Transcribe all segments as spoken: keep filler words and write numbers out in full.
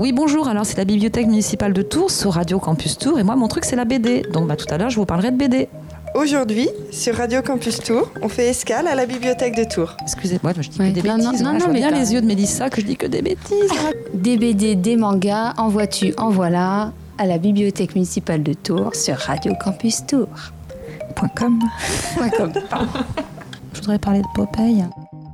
Oui, bonjour, alors c'est la bibliothèque municipale de Tours sur Radio Campus Tours et moi mon truc c'est la B D, donc bah, tout à l'heure je vous parlerai de B D. Aujourd'hui, sur Radio Campus Tours, on fait escale à la bibliothèque de Tours. Excusez-moi, je dis ouais, que des non, bêtises, non, hein, non, je vois mais bien t'as- les yeux de Mélissa que je dis que des bêtises. Des B D, des mangas, en vois-tu, en voilà, à la bibliothèque municipale de Tours sur Radio Campus Tours. Point com. Point com. Je voudrais parler de Popeye.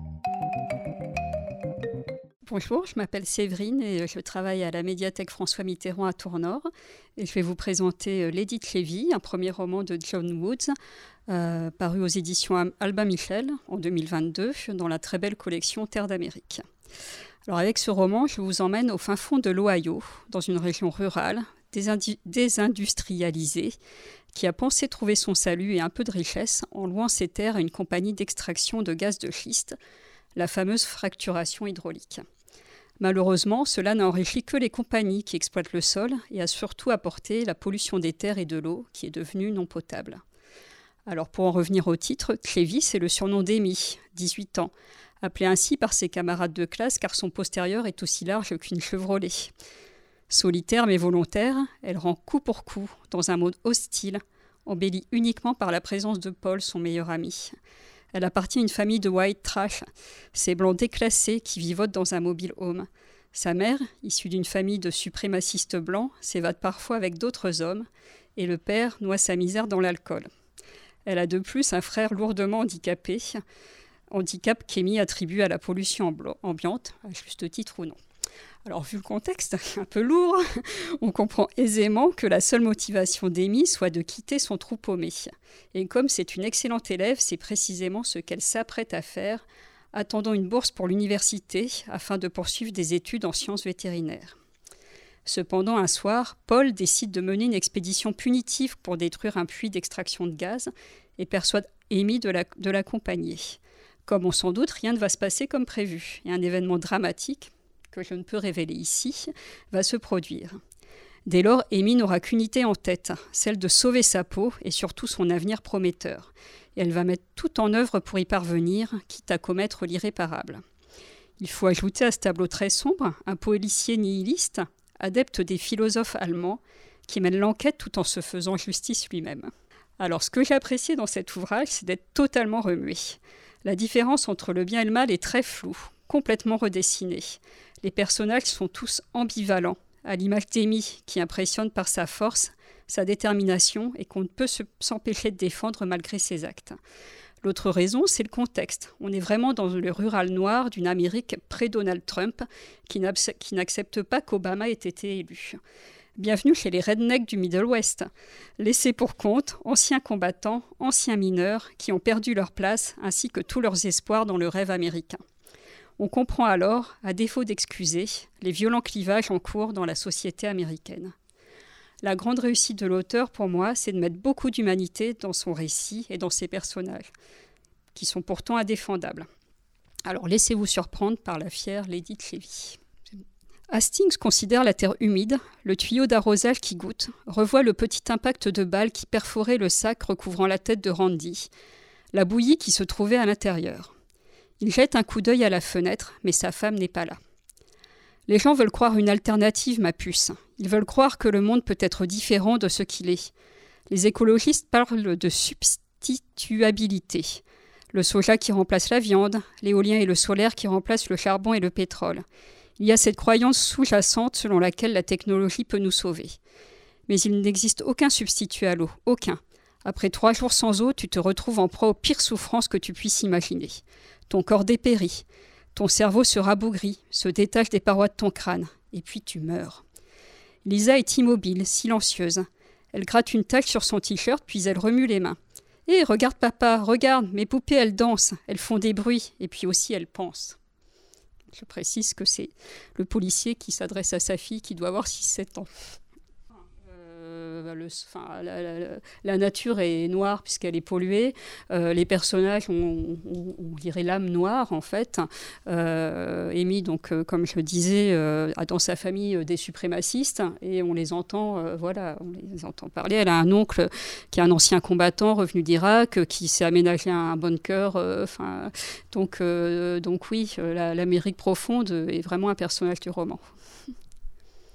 Bonjour, je m'appelle Séverine et je travaille à la médiathèque François Mitterrand à Tours-Nord. Et je vais vous présenter Lady Clévy, un premier roman de John Woods, euh, paru aux éditions Albin Michel en deux mille vingt-deux, dans la très belle collection Terre d'Amérique. Alors avec ce roman, je vous emmène au fin fond de l'Ohio, dans une région rurale, désindu- désindustrialisée, qui a pensé trouver son salut et un peu de richesse en louant ses terres à une compagnie d'extraction de gaz de schiste, la fameuse fracturation hydraulique. Malheureusement, cela n'a enrichi que les compagnies qui exploitent le sol et a surtout apporté la pollution des terres et de l'eau qui est devenue non potable. Alors pour en revenir au titre, Clévy, c'est le surnom d'Amy, dix-huit ans, appelée ainsi par ses camarades de classe car son postérieur est aussi large qu'une Chevrolet. Solitaire mais volontaire, elle rend coup pour coup dans un mode hostile, embelli uniquement par la présence de Paul, son meilleur ami. Elle appartient à une famille de white trash, ces blancs déclassés qui vivotent dans un mobile home. Sa mère, issue d'une famille de suprémacistes blancs, s'évade parfois avec d'autres hommes, et le père noie sa misère dans l'alcool. Elle a de plus un frère lourdement handicapé, handicap qu'Amy attribue à la pollution ambiante, à juste titre ou non. Alors, vu le contexte, un peu lourd, on comprend aisément que la seule motivation d'Amy soit de quitter son trou paumé. Et comme c'est une excellente élève, c'est précisément ce qu'elle s'apprête à faire, attendant une bourse pour l'université afin de poursuivre des études en sciences vétérinaires. Cependant, un soir, Paul décide de mener une expédition punitive pour détruire un puits d'extraction de gaz et persuade Amy de, la, de l'accompagner. Comme on s'en doute, rien ne va se passer comme prévu, et un événement dramatique, que je ne peux révéler ici, va se produire. Dès lors, Amy n'aura qu'une idée en tête, celle de sauver sa peau et surtout son avenir prometteur. Et elle va mettre tout en œuvre pour y parvenir, quitte à commettre l'irréparable. Il faut ajouter à ce tableau très sombre un policier nihiliste, adepte des philosophes allemands, qui mène l'enquête tout en se faisant justice lui-même. Alors, ce que j'ai apprécié dans cet ouvrage, c'est d'être totalement remué. La différence entre le bien et le mal est très floue, complètement redessinée. Les personnages sont tous ambivalents, à l'image d'Amy, qui impressionne par sa force, sa détermination et qu'on ne peut se, s'empêcher de défendre malgré ses actes. L'autre raison, c'est le contexte. On est vraiment dans le rural noir d'une Amérique pré-Donald Trump qui, qui n'accepte pas qu'Obama ait été élu. Bienvenue chez les rednecks du Middle West, laissés pour compte, anciens combattants, anciens mineurs qui ont perdu leur place ainsi que tous leurs espoirs dans le rêve américain. On comprend alors, à défaut d'excuser, les violents clivages en cours dans la société américaine. La grande réussite de l'auteur, pour moi, c'est de mettre beaucoup d'humanité dans son récit et dans ses personnages, qui sont pourtant indéfendables. Alors laissez-vous surprendre par la fière Lady Clévy. Hastings considère la terre humide, le tuyau d'arrosage qui goutte, revoit le petit impact de balle qui perforait le sac recouvrant la tête de Randy, la bouillie qui se trouvait à l'intérieur. Il jette un coup d'œil à la fenêtre, mais sa femme n'est pas là. Les gens veulent croire une alternative, ma puce. Ils veulent croire que le monde peut être différent de ce qu'il est. Les écologistes parlent de substituabilité. Le soja qui remplace la viande, l'éolien et le solaire qui remplacent le charbon et le pétrole. Il y a cette croyance sous-jacente selon laquelle la technologie peut nous sauver. Mais il n'existe aucun substitut à l'eau, aucun. Après trois jours sans eau, tu te retrouves en proie aux pires souffrances que tu puisses imaginer. Ton corps dépérit, ton cerveau se rabougrit, se détache des parois de ton crâne, et puis tu meurs. Lisa est immobile, silencieuse. Elle gratte une tache sur son t-shirt, puis elle remue les mains. « Hé, regarde papa, regarde, mes poupées elles dansent, elles font des bruits, et puis aussi elles pensent. » Je précise que c'est le policier qui s'adresse à sa fille qui doit avoir six sept ans. Euh, le, enfin, la, la, la nature est noire puisqu'elle est polluée. Euh, les personnages ont, ont, on dirait l'âme noire en fait. Euh, Amy, donc euh, comme je le disais, euh, a dans sa famille euh, des suprémacistes et on les entend, euh, voilà, on les entend parler. Elle a un oncle qui est un ancien combattant revenu d'Irak, euh, qui s'est aménagé un bunker. Euh, enfin, donc, euh, donc oui, la, l'Amérique profonde est vraiment un personnage du roman.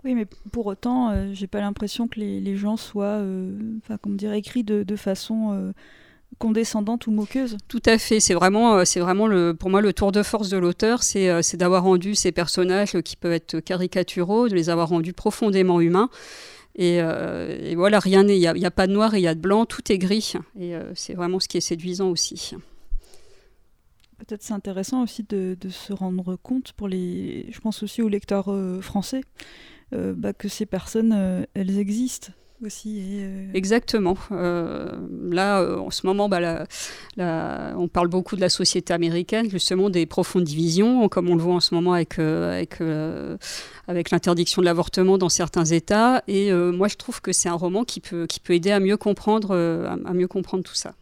Oui, mais pour autant, euh, j'ai pas l'impression que les, les gens soient, euh, enfin, comment dire, écrits de, de façon euh, condescendante ou moqueuse. Tout à fait. C'est vraiment, c'est vraiment le, pour moi le tour de force de l'auteur, c'est, c'est d'avoir rendu ces personnages qui peuvent être caricaturaux, de les avoir rendus profondément humains. Et, euh, et voilà, rien n'est, il n'y a, y a pas de noir et il y a de blanc, tout est gris. Et euh, c'est vraiment ce qui est séduisant aussi. Peut-être c'est intéressant aussi de, de se rendre compte pour les, je pense aussi aux lecteurs euh, français, euh, bah, que ces personnes, euh, elles existent aussi. Et, euh... Exactement. Euh, là, euh, en ce moment, bah, la, la, on parle beaucoup de la société américaine, justement des profondes divisions, comme on le voit en ce moment avec, euh, avec, euh, avec l'interdiction de l'avortement dans certains États. Et euh, moi, je trouve que c'est un roman qui peut, qui peut aider à mieux comprendre, euh, à, à mieux comprendre tout ça.